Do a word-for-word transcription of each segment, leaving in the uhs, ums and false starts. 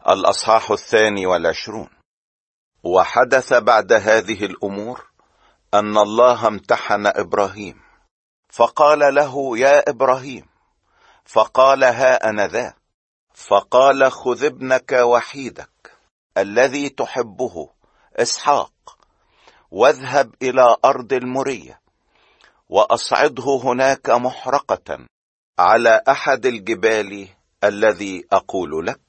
الأصحاح الثاني والعشرون. وحدث بعد هذه الأمور أن الله امتحن إبراهيم، فقال له: يا إبراهيم. فقال: ها أنا ذا. فقال: خذ ابنك وحيدك الذي تحبه إسحاق، واذهب إلى أرض المورية، وأصعده هناك محرقة على أحد الجبال الذي أقول لك.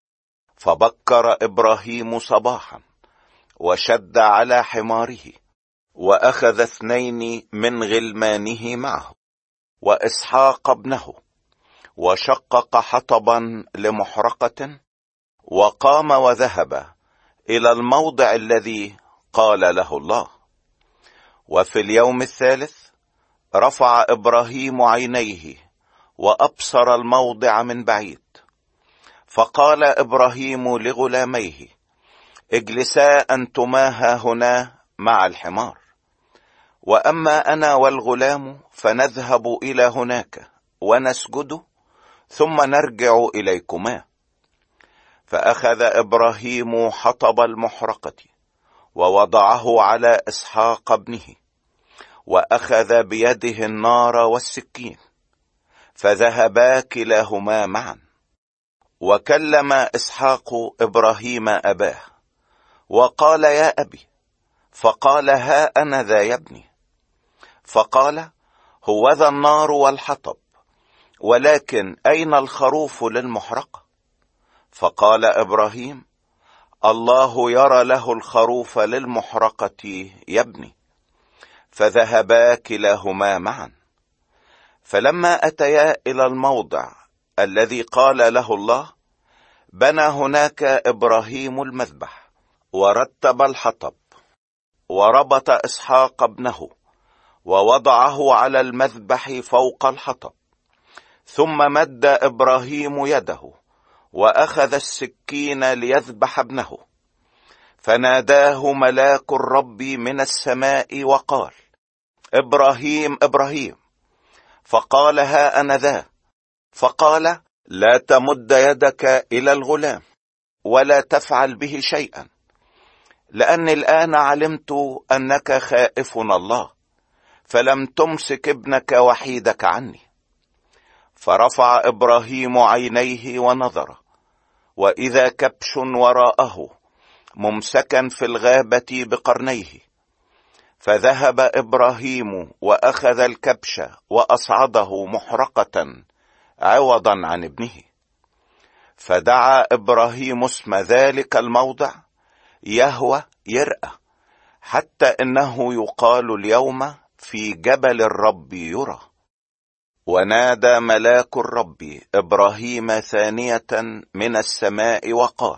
فبكر إبراهيم صباحا، وشد على حماره، وأخذ اثنين من غلمانه معه وإسحاق ابنه، وشقق حطبا لمحرقة، وقام وذهب إلى الموضع الذي قال له الله. وفي اليوم الثالث رفع إبراهيم عينيه وأبصر الموضع من بعيد. فقال إبراهيم لغلاميه: اجلسا أنتما هنا مع الحمار، وأما أنا والغلام فنذهب إلى هناك ونسجد، ثم نرجع إليكما. فأخذ إبراهيم حطب المحرقة ووضعه على إسحاق ابنه، وأخذ بيده النار والسكين، فذهبا كلاهما معا. وكلم إسحاق إبراهيم أباه وقال: يا أبي. فقال: ها أنا ذا يا ابني. فقال: هوذا النار والحطب، ولكن أين الخروف للمحرقة؟ فقال إبراهيم: الله يرى له الخروف للمحرقة يا ابني. فذهبا كلاهما معا. فلما أتيا إلى الموضع الذي قال له الله، بنى هناك إبراهيم المذبح، ورتب الحطب، وربط إسحاق ابنه، ووضعه على المذبح فوق الحطب. ثم مد إبراهيم يده وأخذ السكين ليذبح ابنه، فناداه ملاك الرب من السماء وقال: إبراهيم إبراهيم. فقال: ها أنا ذا. فقال: لا تمد يدك إلى الغلام، ولا تفعل به شيئا، لأني الآن علمت أنك خائف الله، فلم تمسك ابنك وحيدك عني. فرفع إبراهيم عينيه ونظر، وإذا كبش وراءه ممسكا في الغابة بقرنيه. فذهب إبراهيم وأخذ الكبش وأصعده محرقة عوضا عن ابنه. فدعا إبراهيم اسم ذلك الموضع يهوه يرأى، حتى إنه يقال اليوم في جبل الرب يرى. ونادى ملاك الرب إبراهيم ثانية من السماء وقال: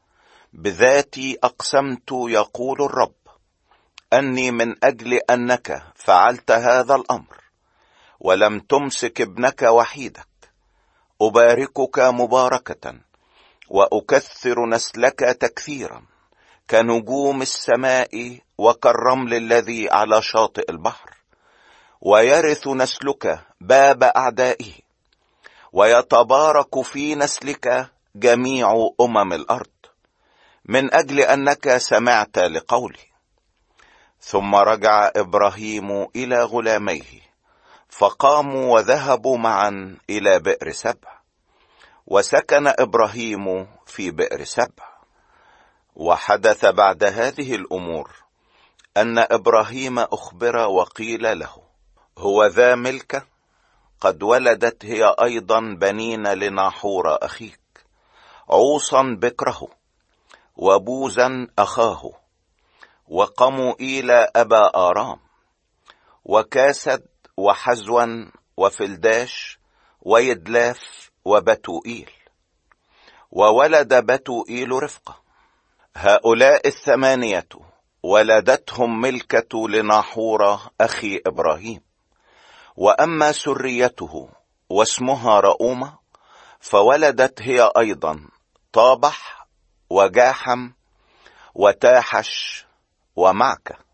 بذاتي أقسمت يقول الرب، أني من أجل أنك فعلت هذا الأمر ولم تمسك ابنك وحيدك، أباركك مباركة، وأكثر نسلك تكثيرا كنجوم السماء وكالرمل الذي على شاطئ البحر. ويرث نسلك باب أعدائه، ويتبارك في نسلك جميع أمم الأرض، من أجل أنك سمعت لقولي. ثم رجع إبراهيم إلى غلاميه، فقاموا وذهبوا معا إلى بئر سبع، وسكن إبراهيم في بئر سبع. وحدث بعد هذه الأمور أن إبراهيم أخبر وقيل له: هو ذا ملكة قد ولدت هي أيضا بنين لناحور أخيك، عوصا بكره، وبوزا أخاه، وقموئيل أبا آرام، وكاسد، وحزوا، وفلداش، ويدلاف، وبتوئيل. وولد بتوئيل رفقة. هؤلاء الثمانية ولدتهم ملكة لناحور أخي إبراهيم. وأما سريته واسمها رؤومة، فولدت هي أيضا طابح، وجاحم، وتاحش، ومعكة.